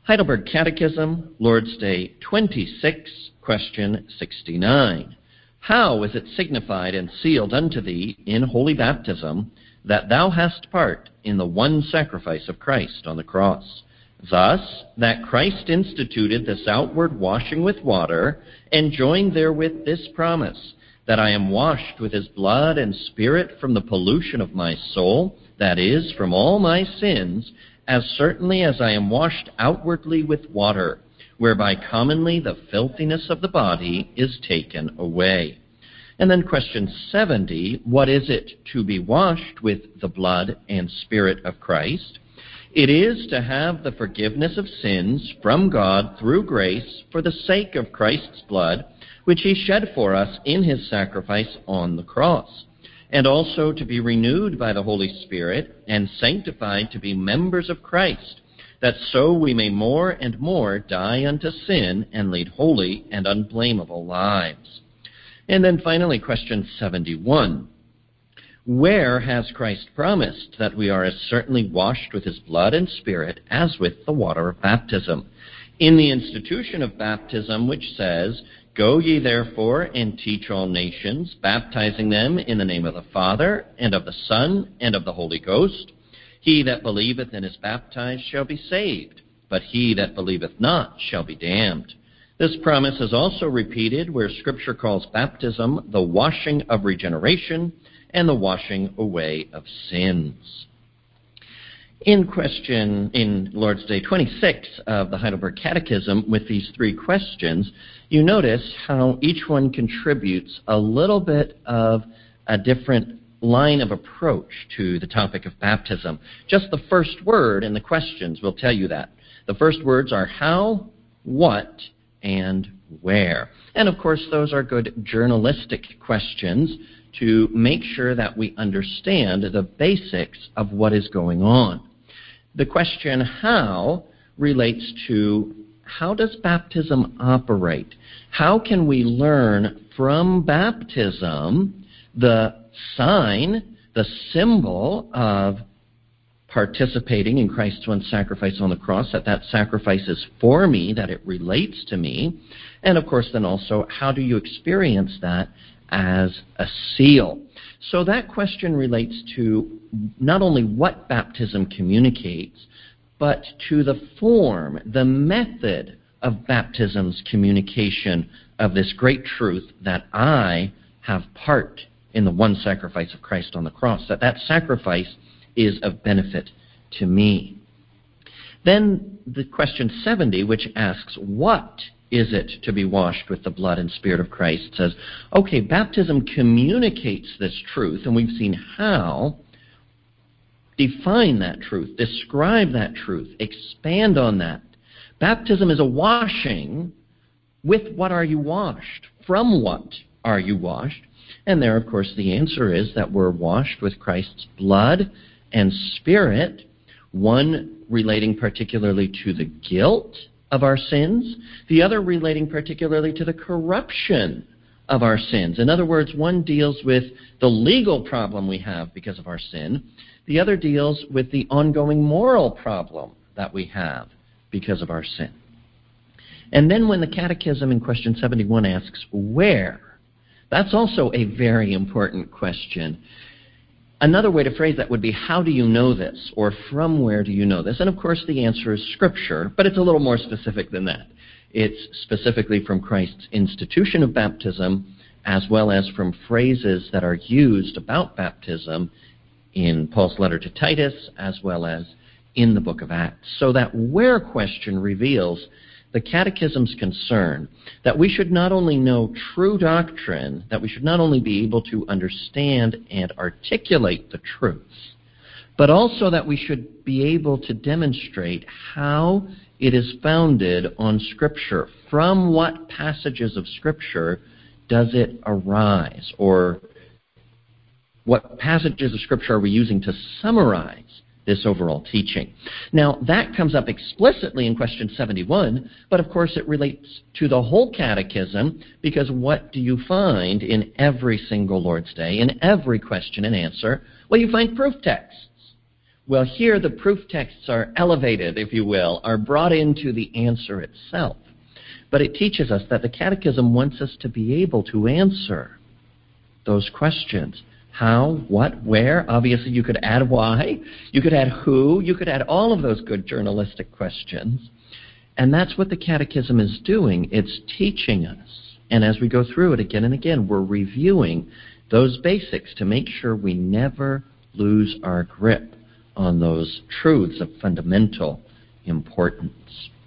Heidelberg Catechism, Lord's Day 26, question 69. How is it signified and sealed unto thee in holy baptism that thou hast part in the one sacrifice of Christ on the cross? Thus, that Christ instituted this outward washing with water, and joined therewith this promise, that I am washed with his blood and Spirit from the pollution of my soul, that is, from all my sins, as certainly as I am washed outwardly with water, whereby commonly the filthiness of the body is taken away. And then question 70, what is it to be washed with the blood and Spirit of Christ? It is to have the forgiveness of sins from God through grace for the sake of Christ's blood, which he shed for us in his sacrifice on the cross, and also to be renewed by the Holy Spirit and sanctified to be members of Christ, that so we may more and more die unto sin and lead holy and unblameable lives. And then finally, question 71. Where has Christ promised that we are as certainly washed with his blood and Spirit as with the water of baptism? In the institution of baptism, which says, Go ye therefore and teach all nations, baptizing them in the name of the Father, and of the Son, and of the Holy Ghost. He that believeth and is baptized shall be saved, but he that believeth not shall be damned. This promise is also repeated where Scripture calls baptism the washing of regeneration and the washing away of sins. In Lord's Day 26 of the Heidelberg Catechism, with these three questions, you notice how each one contributes a little bit of a different line of approach to the topic of baptism. Just the first word in the questions will tell you that. The first words are how, what, and where. And of course, those are good journalistic questions to make sure that we understand the basics of what is going on. The question how relates to how does baptism operate? How can we learn from baptism the sign, the symbol of participating in Christ's one sacrifice on the cross, that sacrifice is for me, that it relates to me, and of course then also how do you experience that as a seal? So that question relates to not only what baptism communicates, but to the form, the method of baptism's communication of this great truth that I have part in the one sacrifice of Christ on the cross, that sacrifice is of benefit to me. Then the question 70, which asks, what is it to be washed with the blood and Spirit of Christ, says, okay, baptism communicates this truth, and we've seen how. Define that truth, describe that truth, expand on that. Baptism is a washing. With what are you washed? From what are you washed? And there, of course, the answer is that we're washed with Christ's blood and Spirit, one relating particularly to the guilt of our sins, the other relating particularly to the corruption of our sins. In other words, one deals with the legal problem we have because of our sin, the other deals with the ongoing moral problem that we have because of our sin. And then when the Catechism in question 71 asks, where? That's also a very important question. Another way to phrase that would be, how do you know this? Or from where do you know this? And of course the answer is Scripture, but it's a little more specific than that. It's specifically from Christ's institution of baptism, as well as from phrases that are used about baptism in Paul's letter to Titus, as well as in the book of Acts. So that where question reveals the Catechism's concern that we should not only know true doctrine, that we should not only be able to understand and articulate the truths, but also that we should be able to demonstrate how it is founded on Scripture. From what passages of Scripture does it arise? Or what passages of Scripture are we using to summarize this overall teaching? Now, that comes up explicitly in question 71, but of course it relates to the whole Catechism, because what do you find in every single Lord's Day, in every question and answer? Well, you find proof texts. Well, here the proof texts are elevated, if you will, are brought into the answer itself. But it teaches us that the Catechism wants us to be able to answer those questions. How, what, where? Obviously, you could add why. You could add who. You could add all of those good journalistic questions. And that's what the Catechism is doing. It's teaching us. And as we go through it again and again, we're reviewing those basics to make sure we never lose our grip on those truths of fundamental importance.